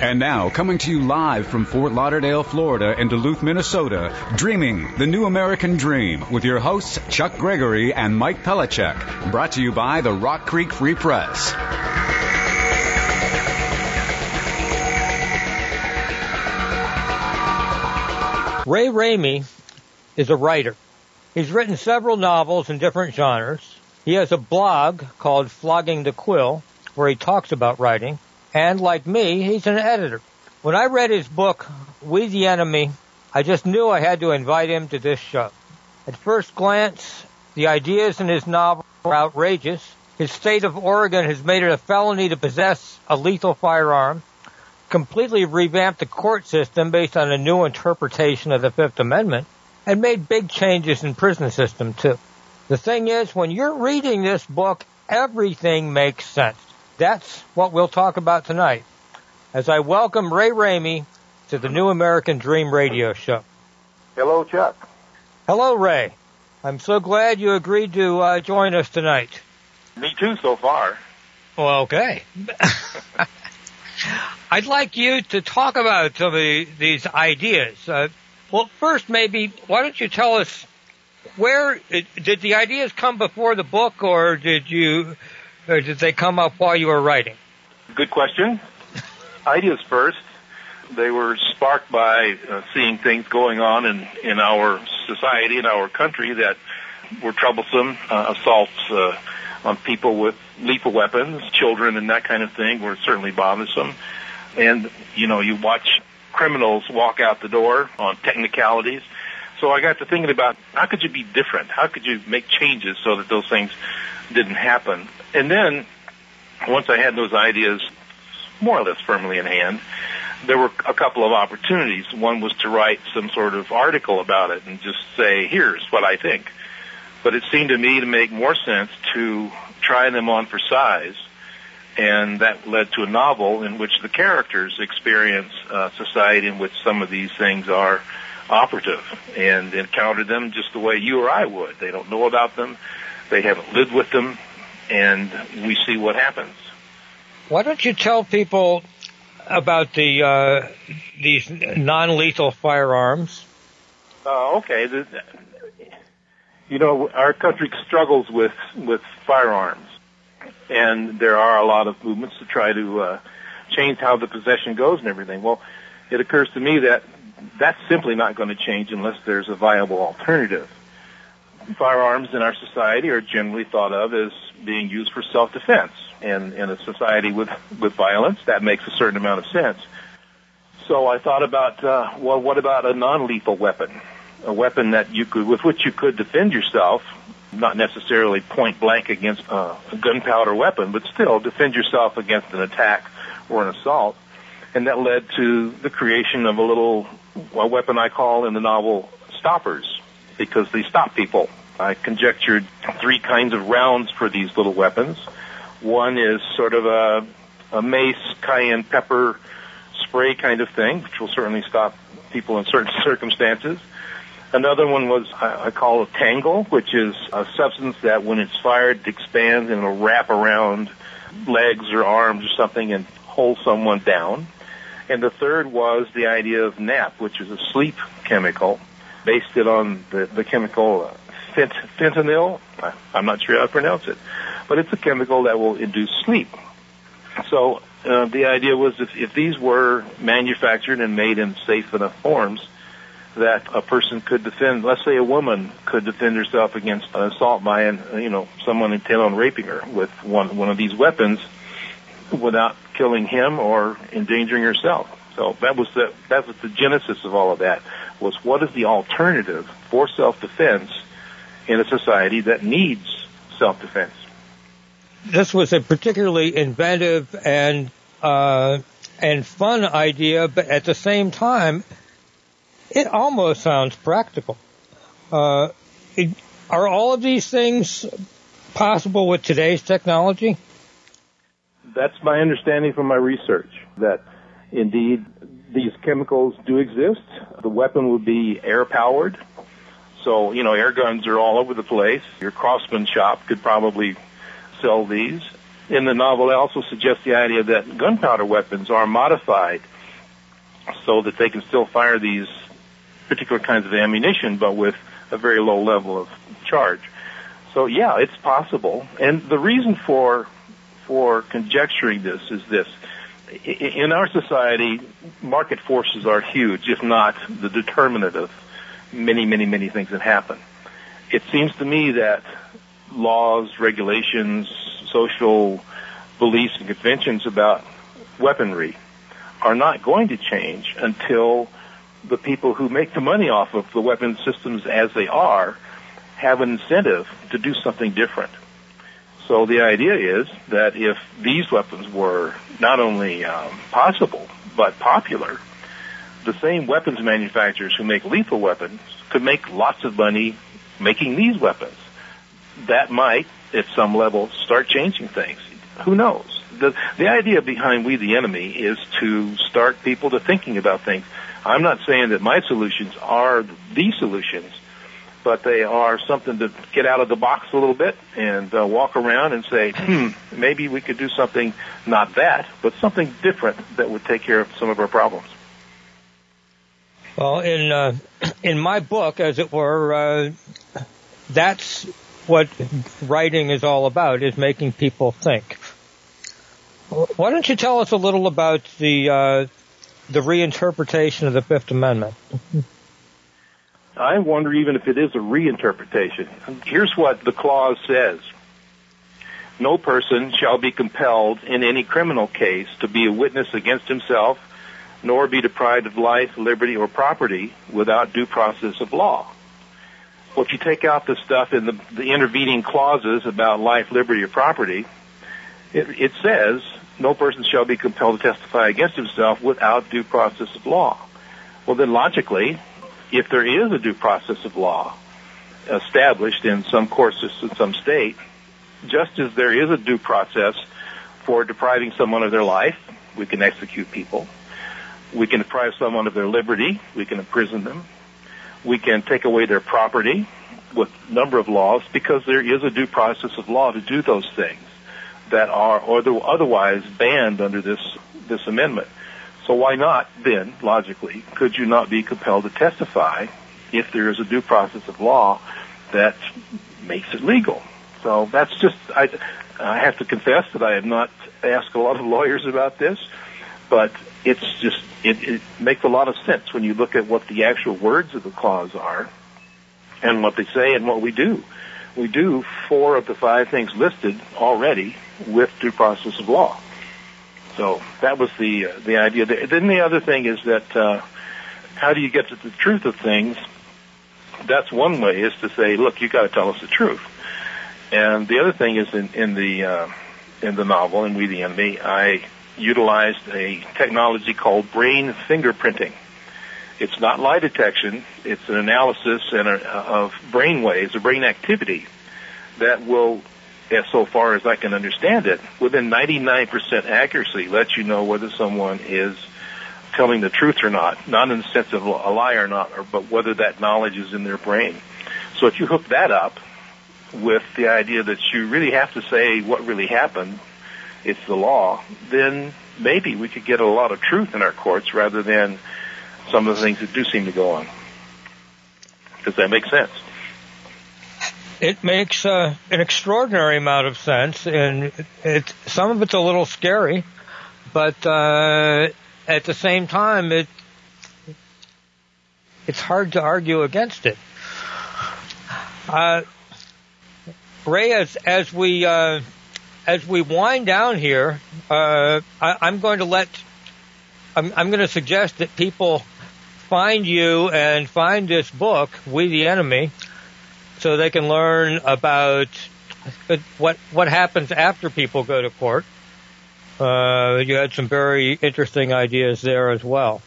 And now, coming to you live from Fort Lauderdale, Florida, and Duluth, Minnesota, Dreaming, the New American Dream, with your hosts Chuck Gregory and Mike Pellichek. Brought to you by the Rock Creek Free Press. Ray Ramey is a writer. He's written several novels in different genres. He has a blog called Flogging the Quill, where he talks about writing. And like me, he's an editor. When I read his book, We the Enemy, I just knew I had to invite him to this show. At first glance, the ideas in his novel are outrageous. His state of Oregon has made it a felony to possess a lethal firearm, completely revamped the court system based on a new interpretation of the Fifth Amendment, and made big changes in prison system, too. The thing is, when you're reading this book, everything makes sense. That's what we'll talk about tonight, as I welcome Ray Ramey to the New American Dream radio show. Hello, Chuck. Hello, Ray. I'm so glad you agreed to join us tonight. Me too, so far. Well, okay. I'd like you to talk about some of these ideas. Well, first, maybe, why don't you tell us where did the ideas come before the book, or did they come up while you were writing? Good question. Ideas first. They were sparked by seeing things going on in our society, in our country, that were troublesome. Assaults on people with lethal weapons, children and that kind of thing were certainly bothersome. And, you watch criminals walk out the door on technicalities. So I got to thinking about how could you be different? How could you make changes so that those things didn't happen? And then, once I had those ideas more or less firmly in hand, there were a couple of opportunities. One was to write some sort of article about it and just say, here's what I think. But it seemed to me to make more sense to try them on for size, and that led to a novel in which the characters experience a society in which some of these things are operative and encounter them just the way you or I would. They don't know about them. They haven't lived with them. And we see what happens. Why don't you tell people about these non-lethal firearms? Okay. Our country struggles with firearms, and there are a lot of movements to try to change how the possession goes and everything. Well, it occurs to me that that's simply not going to change unless there's a viable alternative. Firearms in our society are generally thought of as being used for self-defense. And in a society with violence, that makes a certain amount of sense. So I thought about, what about a non-lethal weapon? A weapon that with which you could defend yourself, not necessarily point blank against a gunpowder weapon, but still defend yourself against an attack or an assault. And that led to the creation of a weapon I call in the novel stoppers, because they stop people. I conjectured three kinds of rounds for these little weapons. One is sort of a mace, cayenne pepper spray kind of thing, which will certainly stop people in certain circumstances. Another one was, I call a tangle, which is a substance that when it's fired expands and will wrap around legs or arms or something and hold someone down. And the third was the idea of nap, which is a sleep chemical, based it on the chemical fentanyl. I'm not sure how to pronounce it, but it's a chemical that will induce sleep. So the idea was if these were manufactured and made in safe enough forms, that a person could defend, let's say a woman could defend herself against an assault by someone intent on raping her with one of these weapons without killing him or endangering herself. So that was the genesis of all of that, was what is the alternative for self-defense in a society that needs self-defense. This was a particularly inventive and fun idea, but at the same time, it almost sounds practical. Are all of these things possible with today's technology? That's my understanding from my research, that indeed these chemicals do exist. The weapon would be air-powered. So, air guns are all over the place. Your craftsman shop could probably sell these. In the novel, I also suggest the idea that gunpowder weapons are modified so that they can still fire these particular kinds of ammunition, but with a very low level of charge. So yeah, it's possible. And the reason for conjecturing this is this. In our society, market forces are huge, if not the determinant of many, many, many things that happen. It seems to me that laws, regulations, social beliefs and conventions about weaponry are not going to change until the people who make the money off of the weapon systems as they are have an incentive to do something different. So the idea is that if these weapons were not only possible but popular, the same weapons manufacturers who make lethal weapons could make lots of money making these weapons. That might, at some level, start changing things. Who knows? The idea behind We the Enemy is to start people to thinking about things. I'm not saying that my solutions are the solutions, but they are something to get out of the box a little bit and walk around and say, maybe we could do something, not that, but something different that would take care of some of our problems. Well, in my book, as it were, that's what writing is all about, is making people think. Why don't you tell us a little about the reinterpretation of the Fifth Amendment? I wonder even if it is a reinterpretation. Here's what the clause says. No person shall be compelled in any criminal case to be a witness against himself, nor be deprived of life, liberty, or property without due process of law. Well, if you take out the stuff in the intervening clauses about life, liberty, or property, it says no person shall be compelled to testify against himself without due process of law. Well, then logically, if there is a due process of law established in some court system, some state, just as there is a due process for depriving someone of their life, we can execute people. We can deprive someone of their liberty. We can imprison them. We can take away their property with a number of laws because there is a due process of law to do those things that are otherwise banned under this amendment. So why not, then, logically, could you not be compelled to testify if there is a due process of law that makes it legal? So that's just, I have to confess that I have not asked a lot of lawyers about this, but it's just, it makes a lot of sense when you look at what the actual words of the clause are and what they say and what we do. We do 4 of the 5 things listed already with due process of law. So that was the idea. Then the other thing is that how do you get to the truth of things? That's one way, is to say, look, you got to tell us the truth. And the other thing is in the novel, in We the Enemy, I utilized a technology called brain fingerprinting. It's not lie detection. It's an analysis of brain waves or brain activity that will, as so far as I can understand it, within 99% accuracy, let you know whether someone is telling the truth or not in the sense of a lie or not, but whether that knowledge is in their brain. So if you hook that up with the idea that you really have to say what really happened, it's the law, then maybe we could get a lot of truth in our courts rather than some of the things that do seem to go on. Does that make sense? It makes an extraordinary amount of sense, and some of it's a little scary, but at the same time, it's hard to argue against it. Ray, as we wind down here, I'm going to suggest that people find you and find this book, We the Enemy, so they can learn about what happens after people go to court. You had some very interesting ideas there as well.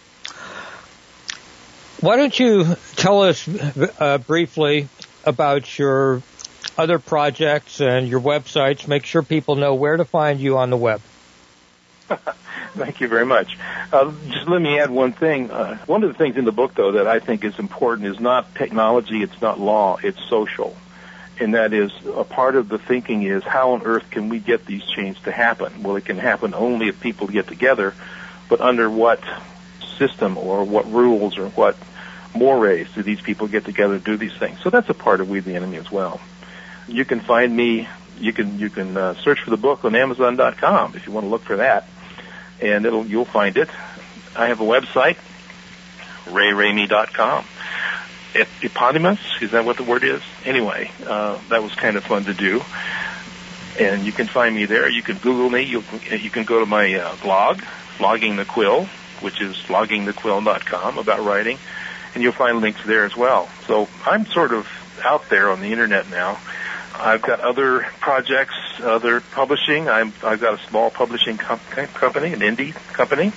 Why don't you tell us briefly about your other projects and your websites? Make sure people know where to find you on the web. Thank you very much. Just let me add one thing. One of the things in the book, though, that I think is important is not technology, it's not law, it's social. And that is, a part of the thinking is, how on earth can we get these changes to happen? Well, it can happen only if people get together, but under what system, or what rules or what mores do these people get together to do these things. So that's a part of We the Enemy as well. You can find me. You can search for the book on Amazon.com if you want to look for that, and you'll find it. I have a website, RayRamey.com. Eponymous, is that what the word is? Anyway, that was kind of fun to do. And you can find me there. You can Google me. You can go to my blog, Flogging the Quill, which is floggingthequill.com, about writing, and you'll find links there as well. So I'm sort of out there on the internet now. I've got other projects, other publishing. I've got a small publishing company, an indie company.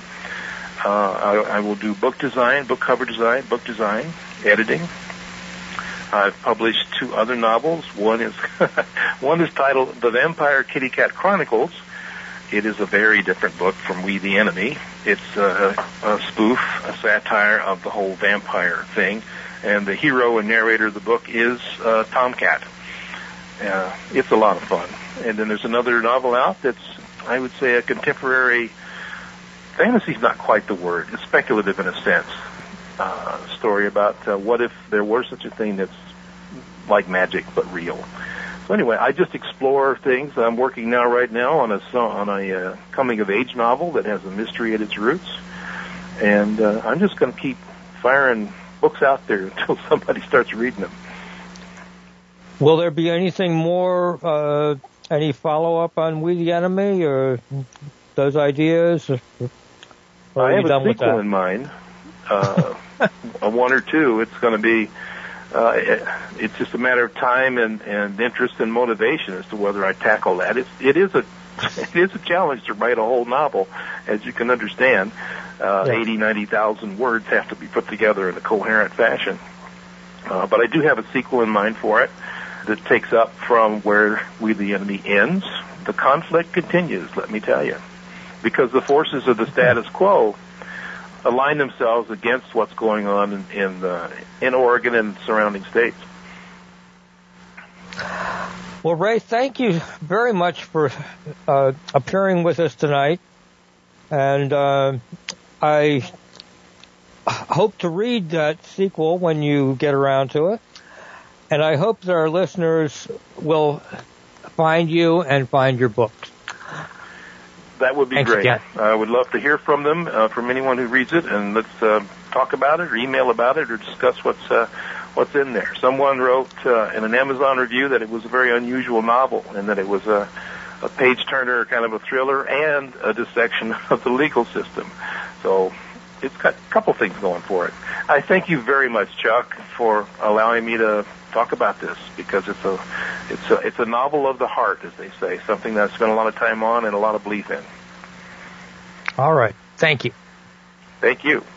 I will do book design, book cover design, book design, editing. I've published 2 other novels. One is titled The Vampire Kitty Cat Chronicles. It is a very different book from We the Enemy. It's a spoof, a satire of the whole vampire thing. And the hero and narrator of the book is Tomcat. It's a lot of fun. And then there's another novel out that's, I would say, a contemporary, fantasy is not quite the word, it's speculative in a sense, story about what if there were such a thing that's like magic but real. So anyway, I just explore things. I'm working right now on a coming-of-age novel that has a mystery at its roots. And I'm just going to keep firing books out there until somebody starts reading them. Will there be anything more, any follow-up on We the Enemy, or those ideas? Or I have a sequel in mind, a 1 or 2. It's going to be, it's just a matter of time and interest and motivation as to whether I tackle that. It is a challenge to write a whole novel, as you can understand. 80, 90,000 words have to be put together in a coherent fashion. But I do have a sequel in mind for it that takes up from where We the Enemy ends. The conflict continues, let me tell you, because the forces of the status quo align themselves against what's going on in Oregon and surrounding states. Well, Ray, thank you very much for appearing with us tonight, and I hope to read that sequel when you get around to it. And I hope that our listeners will find you and find your books. That would be Thanks great. Again. I would love to hear from them, from anyone who reads it, and let's talk about it or email about it or discuss what's in there. Someone wrote in an Amazon review that it was a very unusual novel and that it was a page-turner, kind of a thriller, and a dissection of the legal system. So it's got a couple things going for it. I thank you very much, Chuck, for allowing me to talk about this, because it's a novel of the heart, as they say, something that I spent a lot of time on and a lot of belief in. All right. Thank you. Thank you.